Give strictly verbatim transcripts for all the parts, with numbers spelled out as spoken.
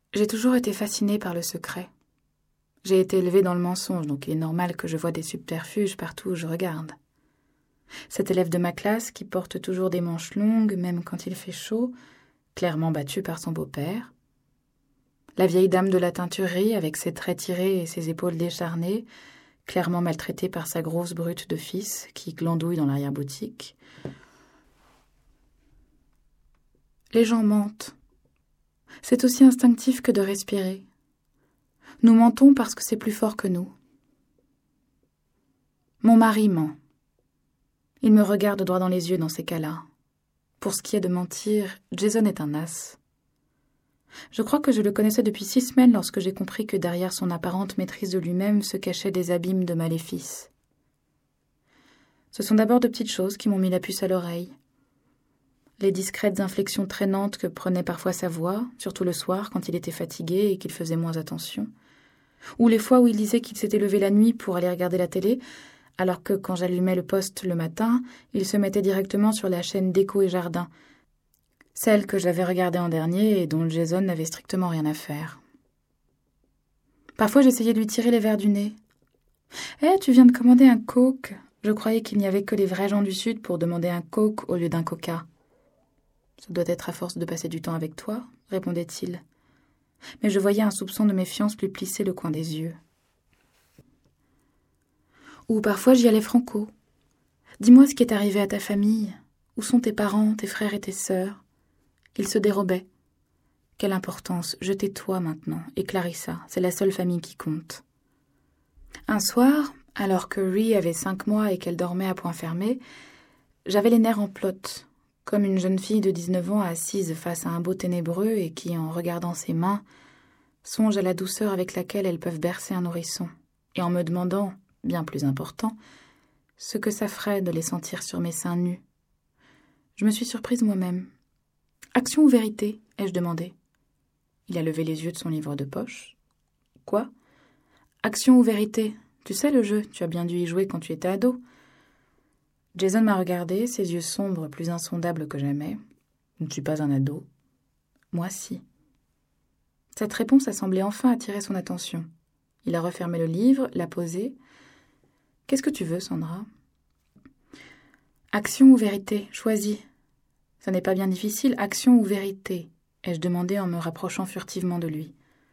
J'ai toujours été fascinée par le secret. J'ai été élevée dans le mensonge, donc il est normal que je vois des subterfuges partout où je regarde. Cet élève de ma classe qui porte toujours des manches longues, même quand il fait chaud, clairement battue par son beau-père. La vieille dame de la teinturerie, avec ses traits tirés et ses épaules décharnées, clairement maltraitée par sa grosse brute de fils qui glandouille dans l'arrière-boutique. Les gens mentent. C'est aussi instinctif que de respirer. Nous mentons parce que c'est plus fort que nous. Mon mari ment. Il me regarde droit dans les yeux dans ces cas-là. Pour ce qui est de mentir, Jason est un as. Je crois que je le connaissais depuis six semaines lorsque j'ai compris que derrière son apparente maîtrise de lui-même se cachaient des abîmes de maléfices. Ce sont d'abord de petites choses qui m'ont mis la puce à l'oreille. Les discrètes inflexions traînantes que prenait parfois sa voix, surtout le soir quand il était fatigué et qu'il faisait moins attention. Ou les fois où il disait qu'il s'était levé la nuit pour aller regarder la télé, alors que quand j'allumais le poste le matin, il se mettait directement sur la chaîne Déco et Jardin, celle que j'avais regardée en dernier et dont Jason n'avait strictement rien à faire. Parfois j'essayais de lui tirer les verres du nez. « Eh, tu viens de commander un Coke. Je croyais qu'il n'y avait que les vrais gens du Sud pour demander un Coke au lieu d'un Coca. » « Ça doit être à force de passer du temps avec toi, » répondait-il. Mais je voyais un soupçon de méfiance lui plisser le coin des yeux. Ou parfois j'y allais franco. « Dis-moi ce qui est arrivé à ta famille. Où sont tes parents, tes frères et tes sœurs ?» Il se dérobait. « Quelle importance, je tais-toi maintenant, et Clarissa, c'est la seule famille qui compte. » Un soir, alors que Rhee avait cinq mois et qu'elle dormait à point fermé, j'avais les nerfs en plot, comme une jeune fille de dix-neuf ans assise face à un beau ténébreux et qui, en regardant ses mains, songe à la douceur avec laquelle elles peuvent bercer un nourrisson, et en me demandant, bien plus important, ce que ça ferait de les sentir sur mes seins nus. Je me suis surprise moi-même. « Action ou vérité ?» ai-je demandé. Il a levé les yeux de son livre de poche. « Quoi ? Action ou vérité ? Tu sais le jeu, tu as bien dû y jouer quand tu étais ado. » Jason m'a regardé, ses yeux sombres, plus insondables que jamais. « Je ne suis pas un ado. »« Moi, si. » Cette réponse a semblé enfin attirer son attention. Il a refermé le livre, l'a posé. « Qu'est-ce que tu veux, Sandra ?»« Action ou vérité, choisis. » »« Ça n'est pas bien difficile, action ou vérité ?» ai-je demandé en me rapprochant furtivement de lui.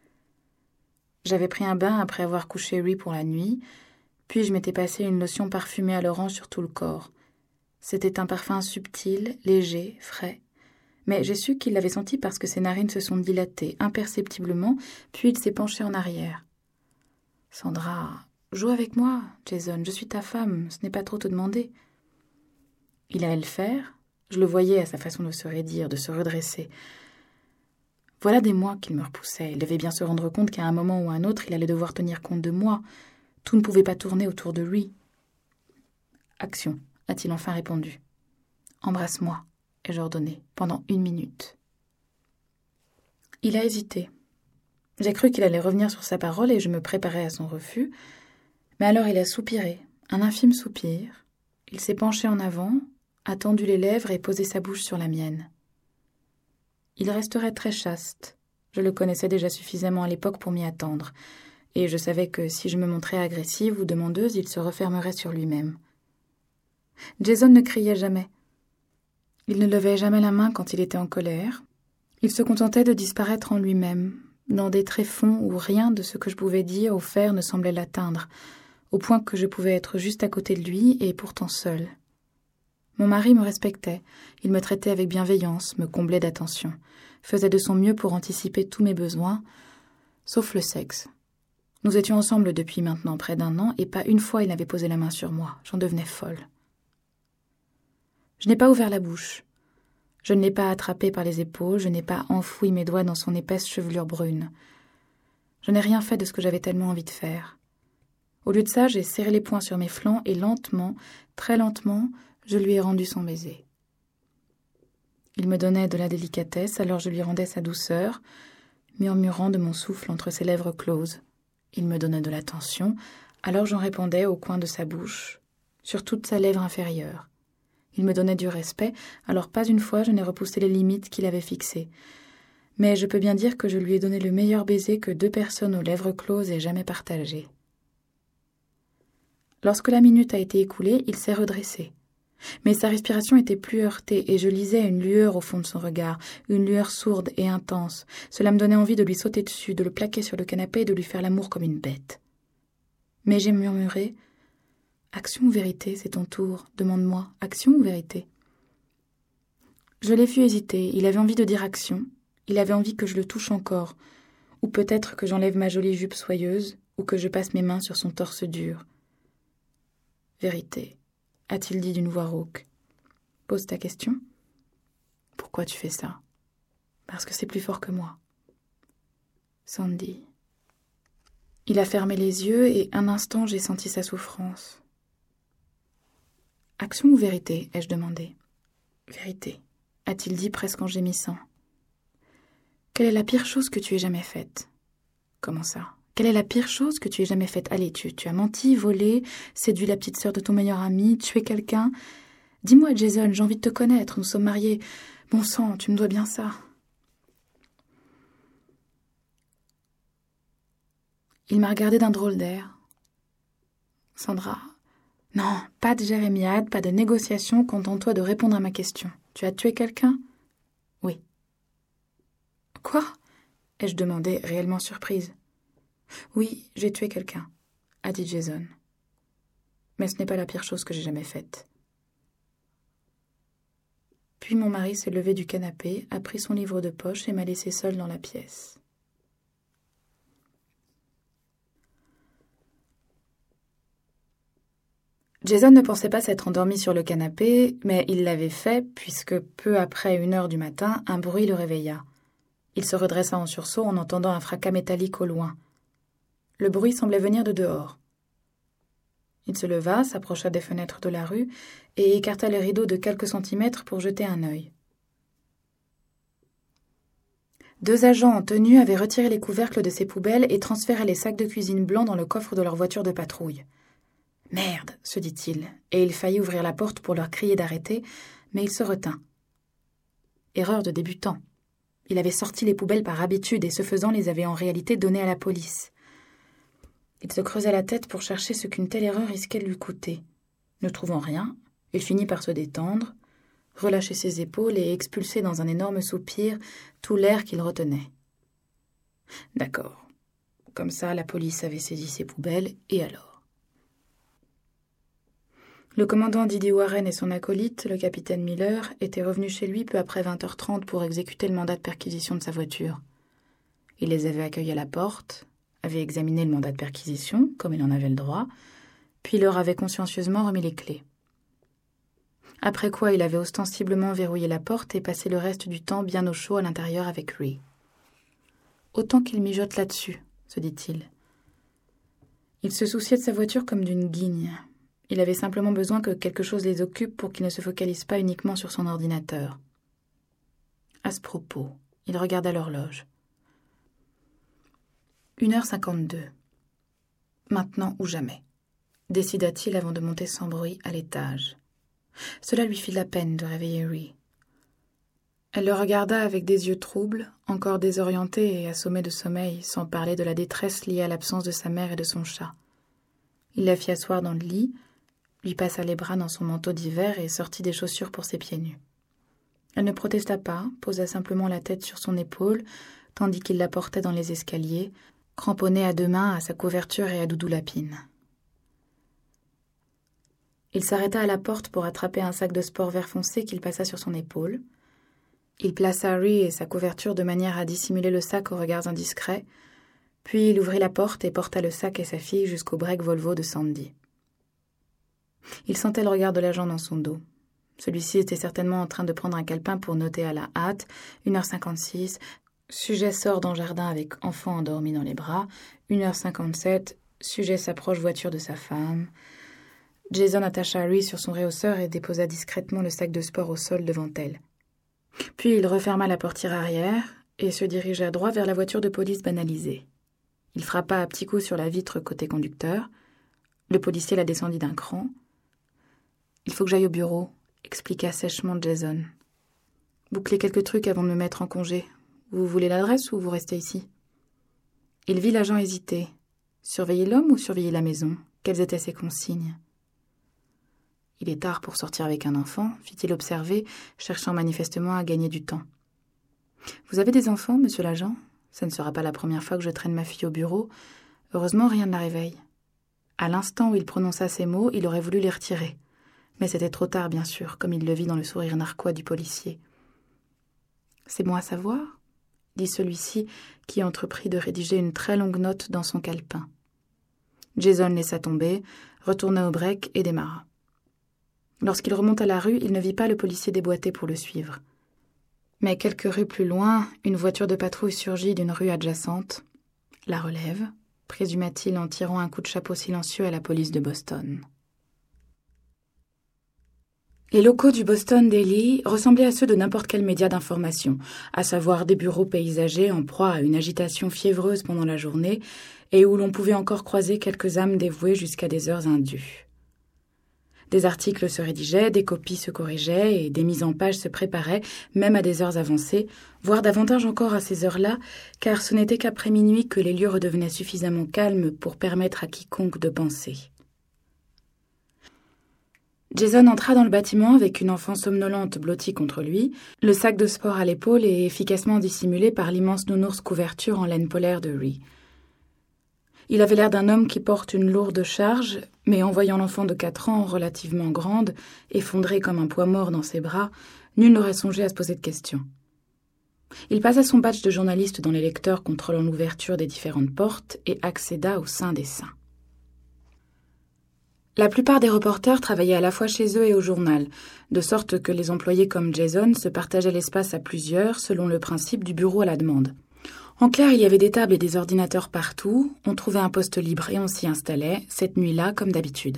J'avais pris un bain après avoir couché Rhee pour la nuit, puis je m'étais passé une lotion parfumée à l'orange sur tout le corps. C'était un parfum subtil, léger, frais. Mais j'ai su qu'il l'avait senti parce que ses narines se sont dilatées imperceptiblement, puis il s'est penché en arrière. « Sandra, joue avec moi, Jason, je suis ta femme, ce n'est pas trop te demander. » Il allait le faire, je le voyais à sa façon de se raidir, de se redresser. Voilà des mois qu'il me repoussait, il devait bien se rendre compte qu'à un moment ou à un autre, il allait devoir tenir compte de moi. Tout ne pouvait pas tourner autour de lui. « Action », a-t-il enfin répondu. « Embrasse-moi », ai-je ordonné, pendant une minute. Il a hésité. J'ai cru qu'il allait revenir sur sa parole et je me préparais à son refus. Mais alors il a soupiré, un infime soupir. Il s'est penché en avant, a tendu les lèvres et posé sa bouche sur la mienne. Il resterait très chaste. Je le connaissais déjà suffisamment à l'époque pour m'y attendre. Et je savais que si je me montrais agressive ou demandeuse, il se refermerait sur lui-même. Jason ne criait jamais. Il ne levait jamais la main quand il était en colère. Il se contentait de disparaître en lui-même, dans des tréfonds où rien de ce que je pouvais dire ou faire ne semblait l'atteindre, au point que je pouvais être juste à côté de lui et pourtant seule. Mon mari me respectait, il me traitait avec bienveillance, me comblait d'attention, faisait de son mieux pour anticiper tous mes besoins, sauf le sexe. Nous étions ensemble depuis maintenant près d'un an et pas une fois il n'avait posé la main sur moi, j'en devenais folle. Je n'ai pas ouvert la bouche. Je ne l'ai pas attrapé par les épaules, je n'ai pas enfoui mes doigts dans son épaisse chevelure brune. Je n'ai rien fait de ce que j'avais tellement envie de faire. Au lieu de ça, j'ai serré les poings sur mes flancs et lentement, très lentement, je lui ai rendu son baiser. Il me donnait de la délicatesse, alors je lui rendais sa douceur, murmurant de mon souffle entre ses lèvres closes. Il me donnait de l'attention, alors j'en répondais au coin de sa bouche, sur toute sa lèvre inférieure. Il me donnait du respect, alors pas une fois je n'ai repoussé les limites qu'il avait fixées. Mais je peux bien dire que je lui ai donné le meilleur baiser que deux personnes aux lèvres closes aient jamais partagé. Lorsque la minute a été écoulée, il s'est redressé. Mais sa respiration était plus heurtée et je lisais une lueur au fond de son regard, une lueur sourde et intense. Cela me donnait envie de lui sauter dessus, de le plaquer sur le canapé et de lui faire l'amour comme une bête. Mais j'ai murmuré « Action ou vérité, c'est ton tour. Demande-moi, action ou vérité ?» Je l'ai vu hésiter. Il avait envie de dire action. Il avait envie que je le touche encore. Ou peut-être que j'enlève ma jolie jupe soyeuse, ou que je passe mes mains sur son torse dur. « Vérité, » a-t-il dit d'une voix rauque. « Pose ta question. »« Pourquoi tu fais ça ?»« Parce que c'est plus fort que moi. » Sandy. Il a fermé les yeux et un instant j'ai senti sa souffrance. « Action ou vérité ?» ai-je demandé. « Vérité, » a-t-il dit presque en gémissant. « Quelle est la pire chose que tu aies jamais faite ?»« Comment ça ? Quelle est la pire chose que tu aies jamais faite ? Allez, tu, tu as menti, volé, séduit la petite sœur de ton meilleur ami, tué quelqu'un. Dis-moi, Jason, j'ai envie de te connaître, nous sommes mariés. Bon sang, tu me dois bien ça. » Il m'a regardé d'un drôle d'air. « Sandra, non, pas de jérémiade, pas de négociation, contente-toi de répondre à ma question. Tu as tué quelqu'un ? » ?»« Oui. »« Quoi ?» ai-je demandé, réellement surprise. « Oui, j'ai tué quelqu'un, » a dit Jason. « Mais ce n'est pas la pire chose que j'ai jamais faite. » Puis mon mari s'est levé du canapé, a pris son livre de poche et m'a laissé seule dans la pièce. Jason ne pensait pas s'être endormi sur le canapé, mais il l'avait fait puisque peu après une heure du matin, un bruit le réveilla. Il se redressa en sursaut en entendant un fracas métallique au loin. Le bruit semblait venir de dehors. Il se leva, s'approcha des fenêtres de la rue et écarta les rideaux de quelques centimètres pour jeter un œil. Deux agents en tenue avaient retiré les couvercles de ces poubelles et transféré les sacs de cuisine blancs dans le coffre de leur voiture de patrouille. « Merde !» se dit-il, et il faillit ouvrir la porte pour leur crier d'arrêter, mais il se retint. Erreur de débutant. Il avait sorti les poubelles par habitude et ce faisant les avait en réalité données à la police. Il se creusait la tête pour chercher ce qu'une telle erreur risquait de lui coûter. Ne trouvant rien, il finit par se détendre, relâcher ses épaules et expulser dans un énorme soupir tout l'air qu'il retenait. D'accord. Comme ça, la police avait saisi ses poubelles, et alors ? Le commandant Didi Warren et son acolyte, le capitaine Miller, étaient revenus chez lui peu après vingt heures trente pour exécuter le mandat de perquisition de sa voiture. Il les avait accueillis à la porte, avait examiné le mandat de perquisition, comme il en avait le droit, puis leur avait consciencieusement remis les clés. Après quoi, il avait ostensiblement verrouillé la porte et passé le reste du temps bien au chaud à l'intérieur avec Rhee. « Autant qu'il mijote là-dessus, » se dit-il. Il se souciait de sa voiture comme d'une guigne. Il avait simplement besoin que quelque chose les occupe pour qu'il ne se focalise pas uniquement sur son ordinateur. À ce propos, il regarda l'horloge. Une heure cinquante-deux. Maintenant ou jamais, décida-t-il avant de monter sans bruit à l'étage. Cela lui fit de la peine de réveiller Rhee. Elle le regarda avec des yeux troubles, encore désorientés et assommés de sommeil, sans parler de la détresse liée à l'absence de sa mère et de son chat. Il la fit asseoir dans le lit, lui passa les bras dans son manteau d'hiver et sortit des chaussures pour ses pieds nus. Elle ne protesta pas, posa simplement la tête sur son épaule, tandis qu'il la portait dans les escaliers, cramponnée à deux mains à sa couverture et à Doudou Lapine. Il s'arrêta à la porte pour attraper un sac de sport vert foncé qu'il passa sur son épaule. Il plaça Rhee et sa couverture de manière à dissimuler le sac aux regards indiscrets, puis il ouvrit la porte et porta le sac et sa fille jusqu'au break Volvo de Sandy. Il sentait le regard de l'agent dans son dos. Celui-ci était certainement en train de prendre un calepin pour noter à la hâte, une heure cinquante-six, sujet sort dans jardin avec enfant endormi dans les bras, une heure cinquante-sept, sujet s'approche voiture de sa femme. Jason attacha Rhee sur son rehausseur et déposa discrètement le sac de sport au sol devant elle. Puis il referma la portière arrière et se dirigea droit vers la voiture de police banalisée. Il frappa à petits coups sur la vitre côté conducteur. Le policier la descendit d'un cran. « Il faut que j'aille au bureau », expliqua sèchement Jason. « Boucler quelques trucs avant de me mettre en congé. Vous voulez l'adresse ou vous restez ici ?» Il vit l'agent hésiter. Surveiller l'homme ou surveiller la maison? Quelles étaient ses consignes? « Il est tard pour sortir avec un enfant, » fit-il observer, cherchant manifestement à gagner du temps. « Vous avez des enfants, monsieur l'agent? Ce ne sera pas la première fois que je traîne ma fille au bureau. Heureusement, rien ne la réveille. » À l'instant où il prononça ces mots, il aurait voulu les retirer. Mais c'était trop tard, bien sûr, comme il le vit dans le sourire narquois du policier. « C'est bon à savoir ?» dit celui-ci, qui entreprit de rédiger une très longue note dans son calepin. Jason laissa tomber, retourna au break et démarra. Lorsqu'il remonta la rue, il ne vit pas le policier déboîter pour le suivre. Mais quelques rues plus loin, une voiture de patrouille surgit d'une rue adjacente, la relève, présuma-t-il en tirant un coup de chapeau silencieux à la police de Boston. Les locaux du Boston Daily ressemblaient à ceux de n'importe quel média d'information, à savoir des bureaux paysagers en proie à une agitation fiévreuse pendant la journée et où l'on pouvait encore croiser quelques âmes dévouées jusqu'à des heures indues. Des articles se rédigeaient, des copies se corrigeaient et des mises en page se préparaient, même à des heures avancées, voire davantage encore à ces heures-là, car ce n'était qu'après minuit que les lieux redevenaient suffisamment calmes pour permettre à quiconque de penser. Jason entra dans le bâtiment avec une enfant somnolente blottie contre lui, le sac de sport à l'épaule et efficacement dissimulé par l'immense nounours couverture en laine polaire de Rhee. Il avait l'air d'un homme qui porte une lourde charge, mais en voyant l'enfant de quatre ans, relativement grande, effondrée comme un poids mort dans ses bras, nul n'aurait songé à se poser de questions. Il passa son badge de journaliste dans les lecteurs contrôlant l'ouverture des différentes portes et accéda au sein des saints. La plupart des reporters travaillaient à la fois chez eux et au journal, de sorte que les employés comme Jason se partageaient l'espace à plusieurs selon le principe du bureau à la demande. En clair, il y avait des tables et des ordinateurs partout, on trouvait un poste libre et on s'y installait, cette nuit-là comme d'habitude.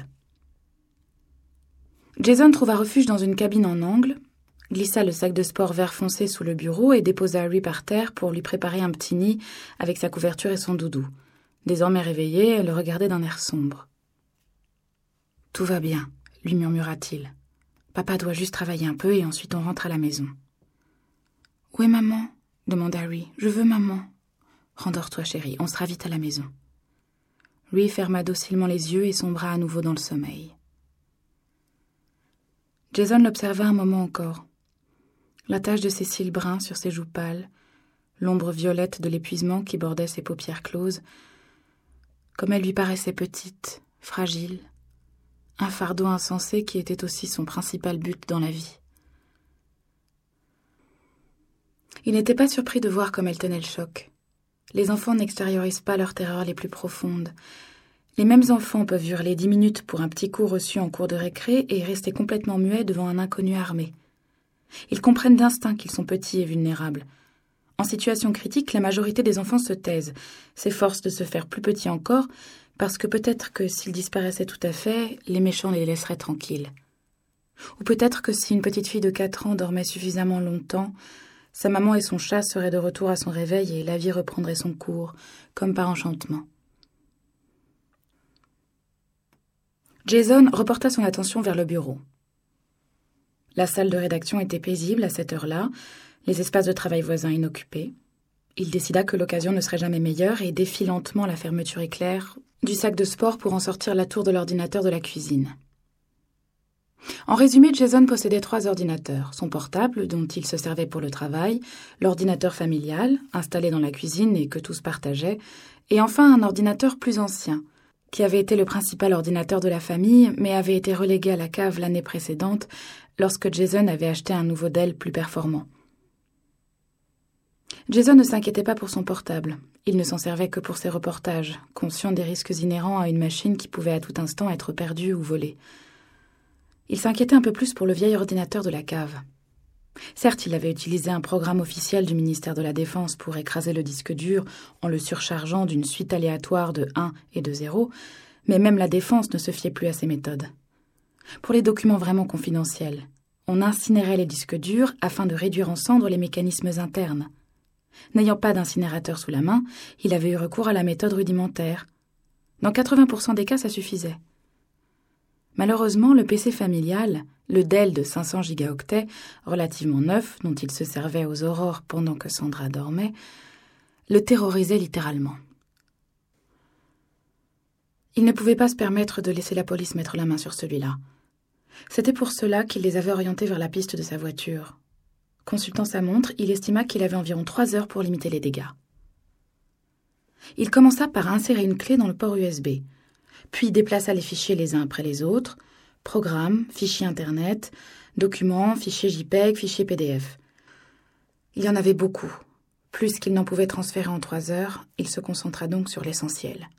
Jason trouva refuge dans une cabine en angle, glissa le sac de sport vert foncé sous le bureau et déposa Rhee par terre pour lui préparer un petit nid avec sa couverture et son doudou. Désormais réveillée, elle le regardait d'un air sombre. « Tout va bien, » lui murmura-t-il. « Papa doit juste travailler un peu et ensuite on rentre à la maison. »« Où est maman ?» demanda Rhee. « Je veux maman. »« Rendors-toi, chérie, on sera vite à la maison. » Rhee ferma docilement les yeux et sombra à nouveau dans le sommeil. Jason l'observa un moment encore. La tache de ses cils bruns sur ses joues pâles, l'ombre violette de l'épuisement qui bordait ses paupières closes, comme elle lui paraissait petite, fragile, un fardeau insensé qui était aussi son principal but dans la vie. Il n'était pas surpris de voir comme elle tenait le choc. Les enfants n'extériorisent pas leurs terreurs les plus profondes. Les mêmes enfants peuvent hurler dix minutes pour un petit coup reçu en cours de récré et rester complètement muets devant un inconnu armé. Ils comprennent d'instinct qu'ils sont petits et vulnérables. En situation critique, la majorité des enfants se taisent, s'efforcent de se faire plus petits encore, parce que peut-être que s'ils disparaissaient tout à fait, les méchants les laisseraient tranquilles. Ou peut-être que si une petite fille de quatre ans dormait suffisamment longtemps, sa maman et son chat seraient de retour à son réveil et la vie reprendrait son cours, comme par enchantement. Jason reporta son attention vers le bureau. La salle de rédaction était paisible à cette heure-là, les espaces de travail voisins inoccupés. Il décida que l'occasion ne serait jamais meilleure et défit lentement la fermeture éclair du sac de sport pour en sortir la tour de l'ordinateur de la cuisine. En résumé, Jason possédait trois ordinateurs, son portable, dont il se servait pour le travail, l'ordinateur familial, installé dans la cuisine et que tous partageaient, et enfin un ordinateur plus ancien, qui avait été le principal ordinateur de la famille, mais avait été relégué à la cave l'année précédente, lorsque Jason avait acheté un nouveau Dell plus performant. Jason ne s'inquiétait pas pour son portable. Il ne s'en servait que pour ses reportages, conscient des risques inhérents à une machine qui pouvait à tout instant être perdue ou volée. Il s'inquiétait un peu plus pour le vieil ordinateur de la cave. Certes, il avait utilisé un programme officiel du ministère de la Défense pour écraser le disque dur en le surchargeant d'une suite aléatoire de un et de zéro, mais même la Défense ne se fiait plus à ces méthodes. Pour les documents vraiment confidentiels, on incinérait les disques durs afin de réduire en cendres les mécanismes internes. N'ayant pas d'incinérateur sous la main, il avait eu recours à la méthode rudimentaire. Dans quatre-vingts pour cent des cas, ça suffisait. Malheureusement, le P C familial, le Dell de cinq cents gigaoctets, relativement neuf, dont il se servait aux aurores pendant que Sandra dormait, le terrorisait littéralement. Il ne pouvait pas se permettre de laisser la police mettre la main sur celui-là. C'était pour cela qu'il les avait orientés vers la piste de sa voiture. Consultant sa montre, il estima qu'il avait environ trois heures pour limiter les dégâts. Il commença par insérer une clé dans le port U S B, puis déplaça les fichiers les uns après les autres, programmes, fichiers Internet, documents, fichiers JPEG, fichiers P D F. Il y en avait beaucoup. Plus qu'il n'en pouvait transférer en trois heures, il se concentra donc sur l'essentiel.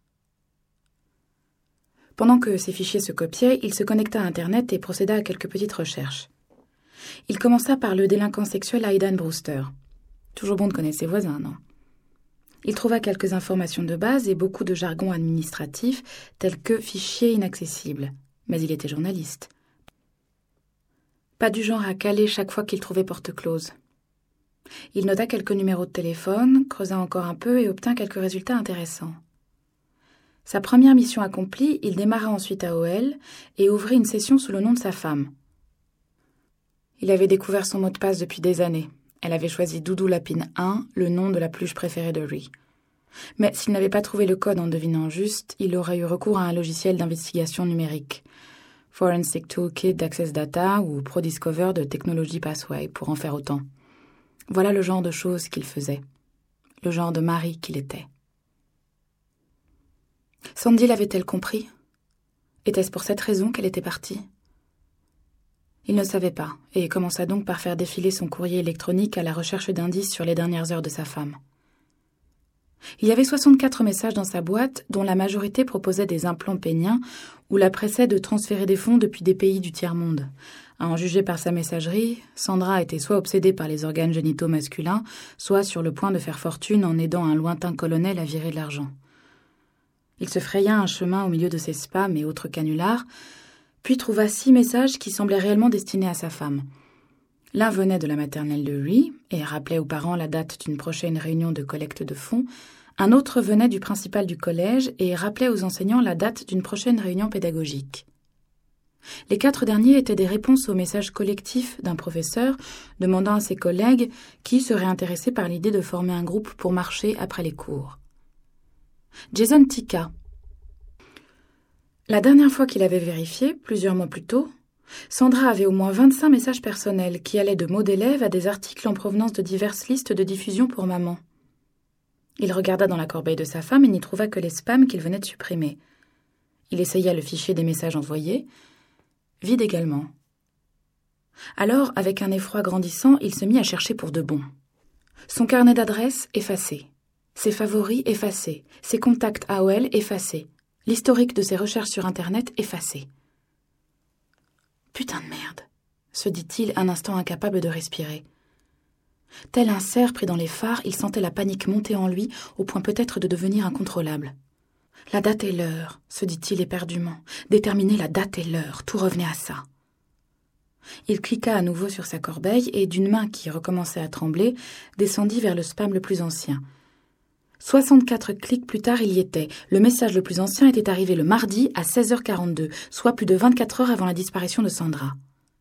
Pendant que ces fichiers se copiaient, il se connecta à Internet et procéda à quelques petites recherches. Il commença par le délinquant sexuel Aidan Brewster. Toujours bon de connaître ses voisins, non ? Il trouva quelques informations de base et beaucoup de jargon administratif, tel que fichier inaccessible. Mais il était journaliste. Pas du genre à caler chaque fois qu'il trouvait porte close. Il nota quelques numéros de téléphone, creusa encore un peu et obtint quelques résultats intéressants. Sa première mission accomplie, il démarra ensuite A O L et ouvrit une session sous le nom de sa femme. Il avait découvert son mot de passe depuis des années. Elle avait choisi Doudou Lapine un, le nom de la pluche préférée de Ree. Mais s'il n'avait pas trouvé le code en devinant juste, il aurait eu recours à un logiciel d'investigation numérique, Forensic Toolkit d'Access Data ou ProDiscover de Technology Pathway, pour en faire autant. Voilà le genre de choses qu'il faisait, le genre de mari qu'il était. Sandy l'avait-elle compris ? Était-ce pour cette raison qu'elle était partie ? Il ne savait pas, et commença donc par faire défiler son courrier électronique à la recherche d'indices sur les dernières heures de sa femme. Il y avait soixante-quatre messages dans sa boîte, dont la majorité proposait des implants péniens ou la pressait de transférer des fonds depuis des pays du tiers-monde. À en juger par sa messagerie, Sandra était soit obsédée par les organes génitaux masculins, soit sur le point de faire fortune en aidant un lointain colonel à virer de l'argent. Il se fraya un chemin au milieu de ses spams et autres canulars, puis trouva six messages qui semblaient réellement destinés à sa femme. L'un venait de la maternelle de Ree et rappelait aux parents la date d'une prochaine réunion de collecte de fonds. Un autre venait du principal du collège et rappelait aux enseignants la date d'une prochaine réunion pédagogique. Les quatre derniers étaient des réponses aux messages collectifs d'un professeur demandant à ses collègues qui seraient intéressés par l'idée de former un groupe pour marcher après les cours. Jason Tika. La dernière fois qu'il avait vérifié, plusieurs mois plus tôt, Sandra avait au moins vingt-cinq messages personnels qui allaient de mots d'élèves à des articles en provenance de diverses listes de diffusion pour maman. Il regarda dans la corbeille de sa femme et n'y trouva que les spams qu'il venait de supprimer. Il essaya le fichier des messages envoyés, vide également. Alors, avec un effroi grandissant, il se mit à chercher pour de bon. Son carnet d'adresses effacé, ses favoris effacés, ses contacts A O L effacés, l'historique de ses recherches sur Internet effacé. Putain de merde, se dit-il un instant incapable de respirer. Tel un cerf pris dans les phares, il sentait la panique monter en lui au point peut-être de devenir incontrôlable. La date et l'heure, se dit-il éperdument. Déterminer la date et l'heure, tout revenait à ça. Il cliqua à nouveau sur sa corbeille et, d'une main qui recommençait à trembler, descendit vers le spam le plus ancien. soixante-quatre clics plus tard, il y était. Le message le plus ancien était arrivé le mardi à seize heures quarante-deux, soit plus de vingt-quatre heures avant la disparition de Sandra.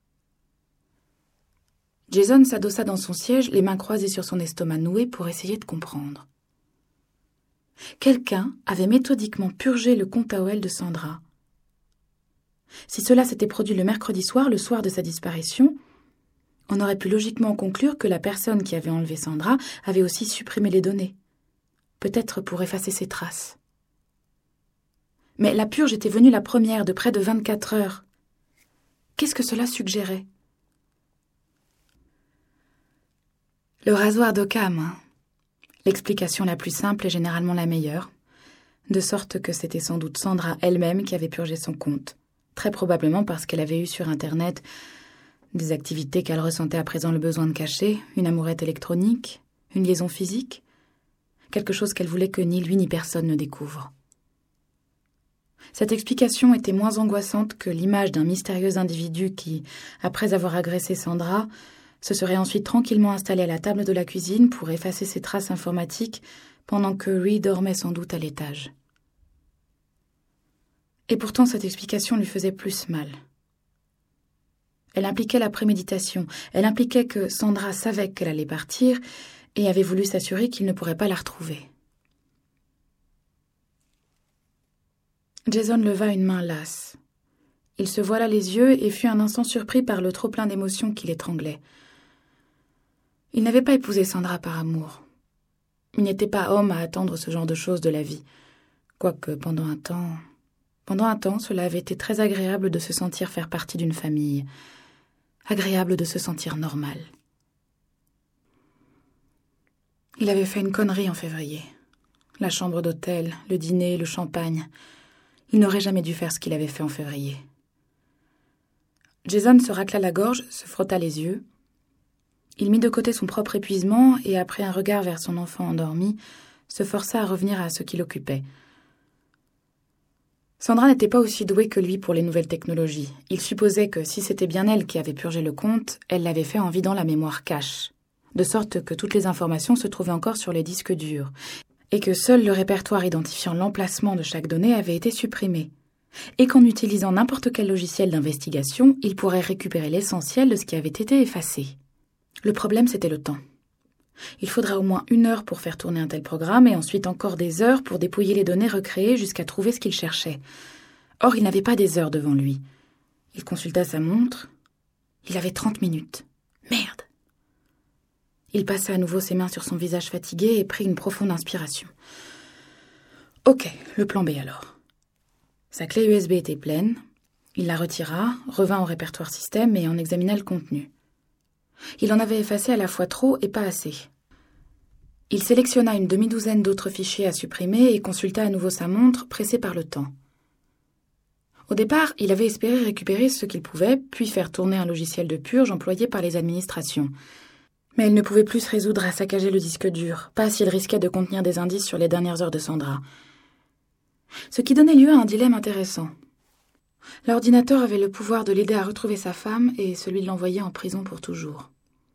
Jason s'adossa dans son siège, les mains croisées sur son estomac noué pour essayer de comprendre. Quelqu'un avait méthodiquement purgé le compte A O L de Sandra. Si cela s'était produit le mercredi soir, le soir de sa disparition, on aurait pu logiquement conclure que la personne qui avait enlevé Sandra avait aussi supprimé les données. Peut-être pour effacer ses traces. Mais la purge était venue la première de près de vingt-quatre heures. Qu'est-ce que cela suggérait ? Le rasoir d'Occam, hein. L'explication la plus simple est généralement la meilleure, de sorte que c'était sans doute Sandra elle-même qui avait purgé son compte, très probablement parce qu'elle avait eu sur Internet des activités qu'elle ressentait à présent le besoin de cacher, une amourette électronique, une liaison physique, quelque chose qu'elle voulait que ni lui ni personne ne découvre. Cette explication était moins angoissante que l'image d'un mystérieux individu qui, après avoir agressé Sandra, se serait ensuite tranquillement installé à la table de la cuisine pour effacer ses traces informatiques pendant que Ree dormait sans doute à l'étage. Et pourtant cette explication lui faisait plus mal. Elle impliquait la préméditation. Elle impliquait que Sandra savait qu'elle allait partir et avait voulu s'assurer qu'il ne pourrait pas la retrouver. Jason leva une main lasse. Il se voila les yeux et fut un instant surpris par le trop-plein d'émotions qui l'étranglait. Il n'avait pas épousé Sandra par amour. Il n'était pas homme à attendre ce genre de choses de la vie. Quoique, pendant un temps... Pendant un temps, cela avait été très agréable de se sentir faire partie d'une famille. Agréable de se sentir normal. Il avait fait une connerie en février. La chambre d'hôtel, le dîner, le champagne. Il n'aurait jamais dû faire ce qu'il avait fait en février. Jason se racla la gorge, se frotta les yeux. Il mit de côté son propre épuisement et, après un regard vers son enfant endormi, se força à revenir à ce qui l'occupait. Sandra n'était pas aussi douée que lui pour les nouvelles technologies. Il supposait que si c'était bien elle qui avait purgé le compte, elle l'avait fait en vidant la mémoire cache, de sorte que toutes les informations se trouvaient encore sur les disques durs, et que seul le répertoire identifiant l'emplacement de chaque donnée avait été supprimé, et qu'en utilisant n'importe quel logiciel d'investigation, il pourrait récupérer l'essentiel de ce qui avait été effacé. Le problème, c'était le temps. Il faudra au moins une heure pour faire tourner un tel programme et ensuite encore des heures pour dépouiller les données recréées jusqu'à trouver ce qu'il cherchait. Or, il n'avait pas des heures devant lui. Il consulta sa montre. Il avait trente minutes. Merde! Il passa à nouveau ses mains sur son visage fatigué et prit une profonde inspiration. Ok, le plan B alors. Sa clé U S B était pleine. Il la retira, revint au répertoire système et en examina le contenu. Il en avait effacé à la fois trop et pas assez. Il sélectionna une demi-douzaine d'autres fichiers à supprimer et consulta à nouveau sa montre, pressé par le temps. Au départ, il avait espéré récupérer ce qu'il pouvait, puis faire tourner un logiciel de purge employé par les administrations. Mais il ne pouvait plus se résoudre à saccager le disque dur, pas s'il risquait de contenir des indices sur les dernières heures de Sandra. Ce qui donnait lieu à un dilemme intéressant. L'ordinateur avait le pouvoir de l'aider à retrouver sa femme et celui de l'envoyer en prison pour toujours.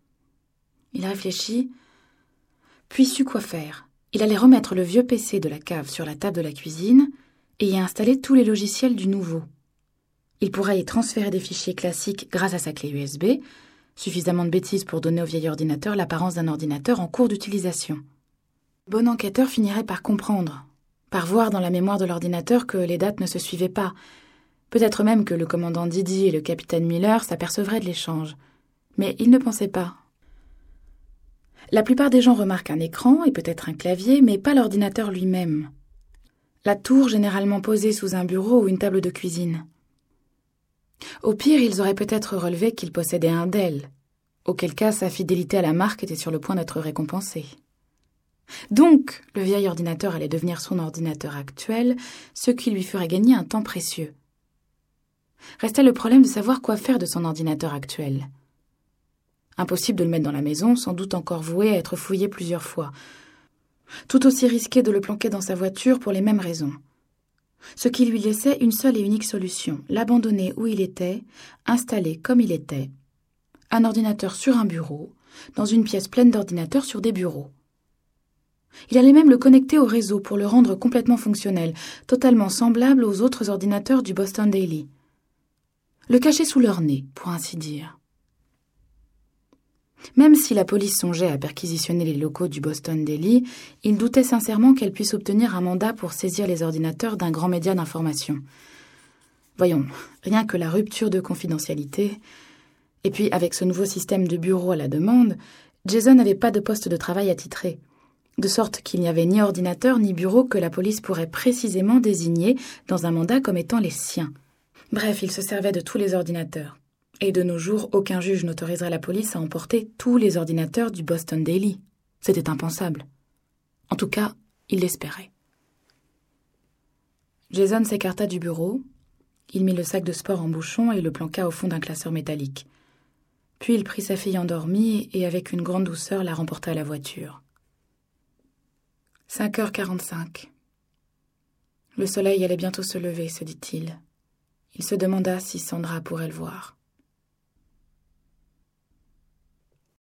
Il réfléchit, puis sut quoi faire. Il allait remettre le vieux P C de la cave sur la table de la cuisine et y installer tous les logiciels du nouveau. Il pourrait y transférer des fichiers classiques grâce à sa clé U S B, suffisamment de bêtises pour donner au vieil ordinateur l'apparence d'un ordinateur en cours d'utilisation. Le bon enquêteur finirait par comprendre, par voir dans la mémoire de l'ordinateur que les dates ne se suivaient pas. Peut-être même que le commandant Didi et le capitaine Miller s'apercevraient de l'échange. Mais il ne pensait pas. La plupart des gens remarquent un écran et peut-être un clavier, mais pas l'ordinateur lui-même. La tour généralement posée sous un bureau ou une table de cuisine. Au pire, ils auraient peut-être relevé qu'il possédait un Dell, auquel cas sa fidélité à la marque était sur le point d'être récompensée. Donc, le vieil ordinateur allait devenir son ordinateur actuel, ce qui lui ferait gagner un temps précieux. Restait le problème de savoir quoi faire de son ordinateur actuel. Impossible de le mettre dans la maison, sans doute encore voué à être fouillé plusieurs fois. Tout aussi risqué de le planquer dans sa voiture pour les mêmes raisons. Ce qui lui laissait une seule et unique solution, l'abandonner où il était, installé comme il était, un ordinateur sur un bureau, dans une pièce pleine d'ordinateurs sur des bureaux. Il allait même le connecter au réseau pour le rendre complètement fonctionnel, totalement semblable aux autres ordinateurs du Boston Daily. Le cacher sous leur nez, pour ainsi dire. Même si la police songeait à perquisitionner les locaux du Boston Daily, il doutait sincèrement qu'elle puisse obtenir un mandat pour saisir les ordinateurs d'un grand média d'information. Voyons, rien que la rupture de confidentialité. Et puis, avec ce nouveau système de bureau à la demande, Jason n'avait pas de poste de travail attitré, de sorte qu'il n'y avait ni ordinateur ni bureau que la police pourrait précisément désigner dans un mandat comme étant les siens. Bref, il se servait de tous les ordinateurs. Et de nos jours, aucun juge n'autoriserait la police à emporter tous les ordinateurs du Boston Daily. C'était impensable. En tout cas, il l'espérait. Jason s'écarta du bureau. Il mit le sac de sport en bouchon et le planqua au fond d'un classeur métallique. Puis il prit sa fille endormie et avec une grande douceur la remporta à la voiture. cinq heures quarante-cinq. Le soleil allait bientôt se lever, se dit-il. Il se demanda si Sandra pourrait le voir.